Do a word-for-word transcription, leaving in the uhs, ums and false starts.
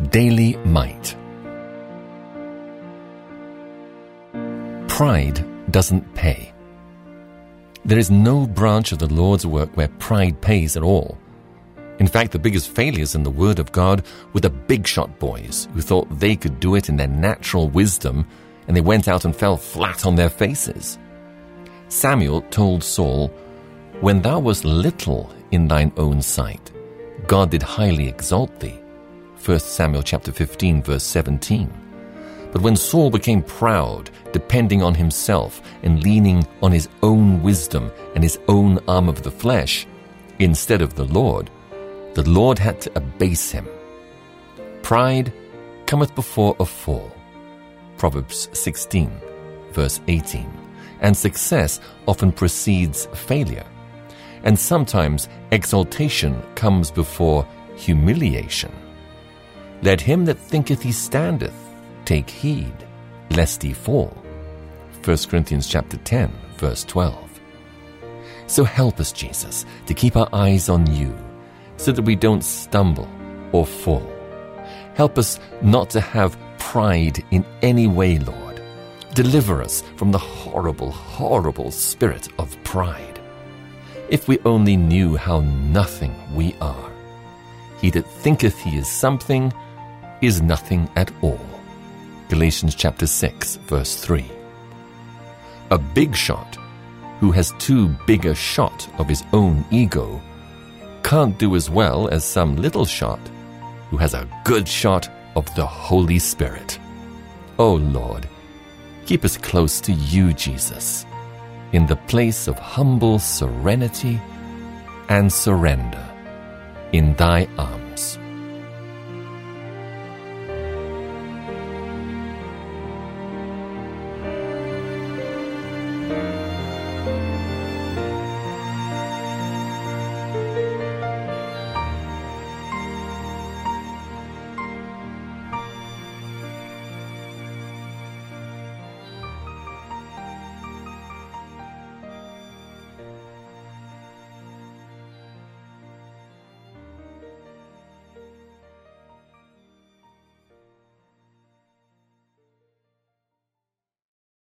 Daily Might. Pride doesn't pay. There is no branch of the Lord's work where pride pays at all. In fact, the biggest failures in the Word of God were the big-shot boys who thought they could do it in their natural wisdom, and they went out and fell flat on their faces. Samuel told Saul, "When thou wast little in thine own sight, God did highly exalt thee." First Samuel chapter fifteen, verse seventeen. But when Saul became proud, depending on himself and leaning on his own wisdom and his own arm of the flesh, instead of the Lord, the Lord had to abase him. Pride cometh before a fall. Proverbs sixteen, verse eighteen. And success often precedes failure. And sometimes exaltation comes before humiliation. Let him that thinketh he standeth take heed, lest he fall. First Corinthians chapter ten, verse twelve. So help us, Jesus, to keep our eyes on you, so that we don't stumble or fall. Help us not to have pride in any way, Lord. Deliver us from the horrible, horrible spirit of pride. If we only knew how nothing we are. He that thinketh he is something is nothing at all. Galatians chapter six, verse three. A big shot who has too big a shot of his own ego can't do as well as some little shot who has a good shot of the Holy Spirit. Oh Lord, keep us close to you, Jesus, in the place of humble serenity and surrender in thy arms.